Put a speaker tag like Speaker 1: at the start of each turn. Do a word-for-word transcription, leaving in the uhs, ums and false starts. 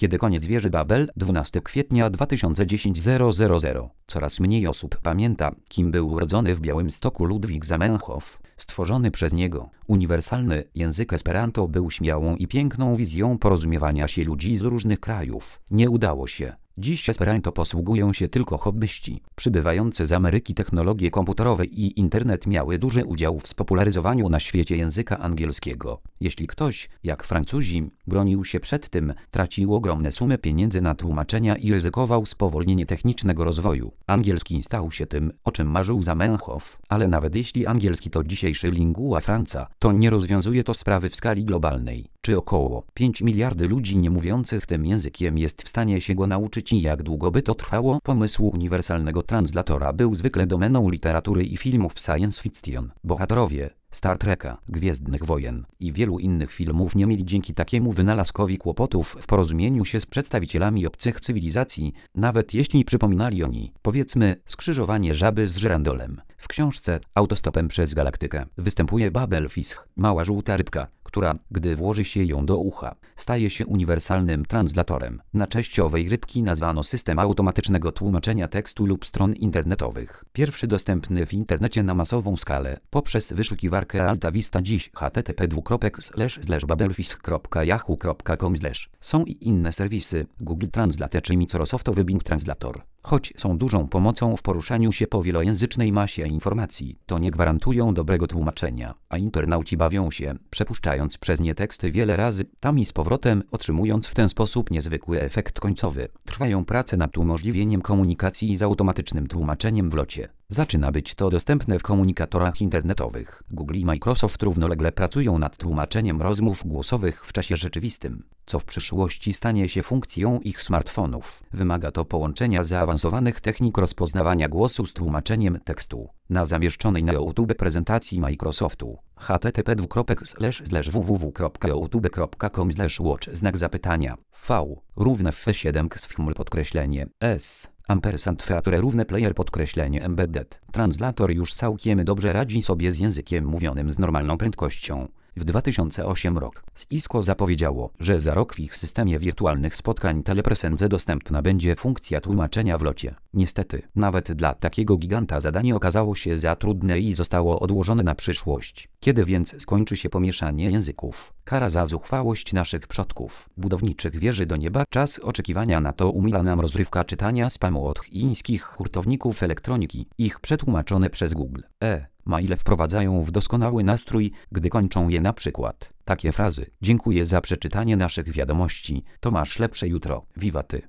Speaker 1: Kiedy koniec wieży Babel, dwunastego kwietnia dwa tysiące dziesiątego. Coraz mniej osób pamięta, kim był urodzony w Białymstoku Ludwik Zamenhof. Stworzony przez niego, uniwersalny język Esperanto był śmiałą i piękną wizją porozumiewania się ludzi z różnych krajów. Nie udało się. Dziś Esperanto posługują się tylko hobbyści. Przybywające z Ameryki technologie komputerowe i internet miały duży udział w spopularyzowaniu na świecie języka angielskiego. Jeśli ktoś, jak Francuzi, bronił się przed tym, tracił ogromne sumy pieniędzy na tłumaczenia i ryzykował spowolnienie technicznego rozwoju. Angielski stał się tym, o czym marzył Zamenhof, ale nawet jeśli angielski to dzisiejszy lingua franca, to nie rozwiązuje to sprawy w skali globalnej. Czy około pięć miliardy ludzi nie mówiących tym językiem jest w stanie się go nauczyć i jak długo by to trwało? Pomysł uniwersalnego translatora był zwykle domeną literatury i filmów science fiction. Bohaterowie Star Treka, Gwiezdnych Wojen i wielu innych filmów nie mieli dzięki takiemu wynalazkowi kłopotów w porozumieniu się z przedstawicielami obcych cywilizacji, nawet jeśli przypominali oni, powiedzmy, skrzyżowanie żaby z żyrandolem. W książce Autostopem przez galaktykę występuje Babel Fish, mała żółta rybka, która, gdy włoży się ją do ucha, staje się uniwersalnym translatorem. Na cześć owej rybki nazwano system automatycznego tłumaczenia tekstu lub stron internetowych. Pierwszy dostępny w internecie na masową skalę poprzez wyszukiwarkę Alta Vista dziś h t t p dwukropek slash slash babelfish kropka yahoo kropka com slash. Są i inne serwisy, Google Translate czy Microsoftowy Bing Translator. Choć są dużą pomocą w poruszaniu się po wielojęzycznej masie informacji, to nie gwarantują dobrego tłumaczenia, a internauci bawią się, przepuszczając przez nie teksty wiele razy, tam i z powrotem, otrzymując w ten sposób niezwykły efekt końcowy. Trwają prace nad umożliwieniem komunikacji z automatycznym tłumaczeniem w locie. Zaczyna być to dostępne w komunikatorach internetowych. Google i Microsoft równolegle pracują nad tłumaczeniem rozmów głosowych w czasie rzeczywistym, co w przyszłości stanie się funkcją ich smartfonów. Wymaga to połączenia zaawansowanych technik rozpoznawania głosu z tłumaczeniem tekstu. Na zamieszczonej na YouTube prezentacji Microsoftu h t t p dwukropek slash slash w w w kropka youtube kropka com slash watch znak zapytania V równe f siedem ksfml podkreślenie s ampersand feature równe player podkreślenie embedded. Translator już całkiem dobrze radzi sobie z językiem mówionym z normalną prędkością. W dwa tysiące ósmym rok Cisco zapowiedziało, że za rok w ich systemie wirtualnych spotkań telepresence dostępna będzie funkcja tłumaczenia w locie. Niestety, nawet dla takiego giganta zadanie okazało się za trudne i zostało odłożone na przyszłość. Kiedy więc skończy się pomieszanie języków? Kara za zuchwałość naszych przodków, budowniczych wieży do nieba. Czas oczekiwania na to umila nam rozrywka czytania spamu od chińskich hurtowników elektroniki, ich przetłumaczone przez Google. E. Maile wprowadzają w doskonały nastrój, gdy kończą je na przykład takie frazy: dziękuję za przeczytanie naszych wiadomości, to masz lepsze jutro, wiwaty.